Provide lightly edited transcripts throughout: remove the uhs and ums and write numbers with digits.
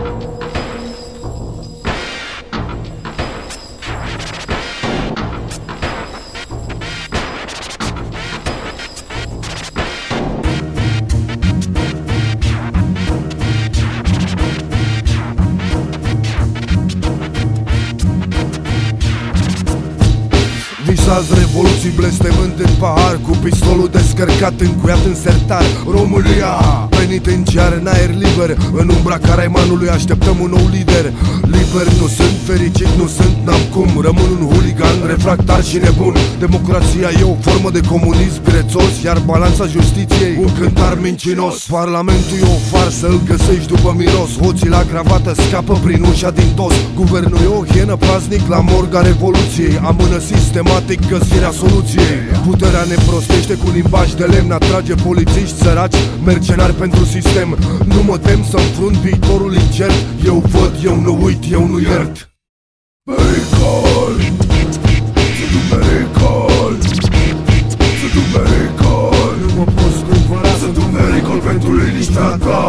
Visați revoluții blestemând în pahar, cu pistolul descărcat încuiat în sertar. România, penitenciar în aer liber, în umbra Caraimanului așteptăm un nou lider. Liber nu sunt, fericit nu sunt, n-am cum, rămân un huligan, refractar și nebun. Democrația e o formă de comunism grețos, iar balanța justiției un cântar mincinos. Parlamentul e o farsă, îl găsești după miros, hoții la cravată scapă prin ușa din dos. Guvernul e o hienă praznic la morga revoluției, amână sistematic găsirea soluției. Puterea ne prostește cu limbaj de lemn, atrage polițiști săraci, mercenari pentru sistem. Nu mă tem să înfrunt viitorul incert, eu văd, eu nu uit, eu nu iert. Pericol, sunt un pericol, sunt un pericol, nu mă poți cumpăra, sunt un pericol pentru liniștea ta.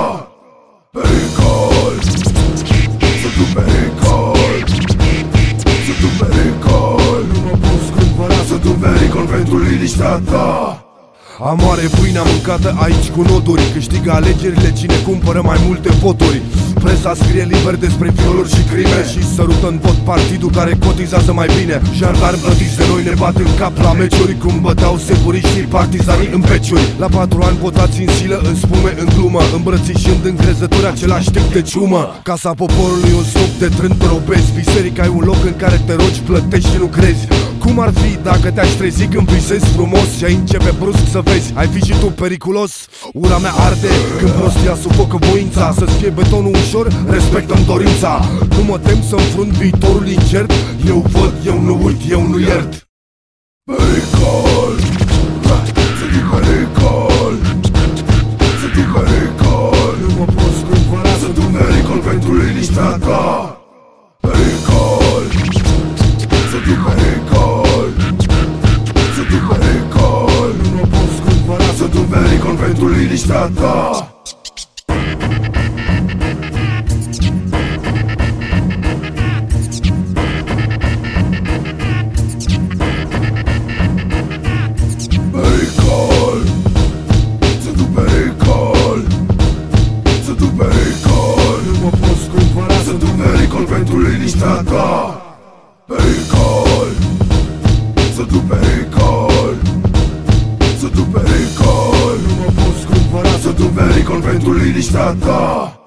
Pericol, sunt un pericol, sunt un pericol, nu mă poți cumpăra, sunt un pericol pentru liniștea ta. Amoare pâinea mâncată aici cu noduri, câștigă alegerile cine cumpără mai multe voturi. Presa scrie liber despre violuri și crime și sărută în tot partidul care cotizează mai bine. Jandarmi plătiți de noi ne bat în cap la meciuri, cum băteau securiștii partizanii în peciuri. La 4 ani votați în silă, în spume, în glumă, îmbrățișând încrezători același tip de ciumă. Casa poporului un stop de trânturi obezi, biserica e un loc în care te rogi, plătești și nu crezi. Cum ar fi dacă te-aș trezi când visezi frumos și ai începe brusc să vezi, ai fi și tu periculos? Ura mea arde când prostia sufocă voința, să-ți fie betonul ușor, respectă-mi dorința. Nu mă tem să înfrunt viitorul incert, eu văd, eu nu uit, eu nu iert. Pericol, sunt un pericol, sunt un pericol, nu mă poți cumpăra, sunt un pericol pentru liniștea ta. Pericol, sunt un pericol, sunt un pericol, nu mă poți cumpăra, sunt un pericol pentru liniștea ta. Pericol, sunt un pericol, sunt un pericol, nu mă poți cumpăra, sunt un pericol pentru liniștea ta. Pericol, sunt un pericol, sunt un pericol, nu mă poți cumpăra, sunt un pericol pentru liniștea ta.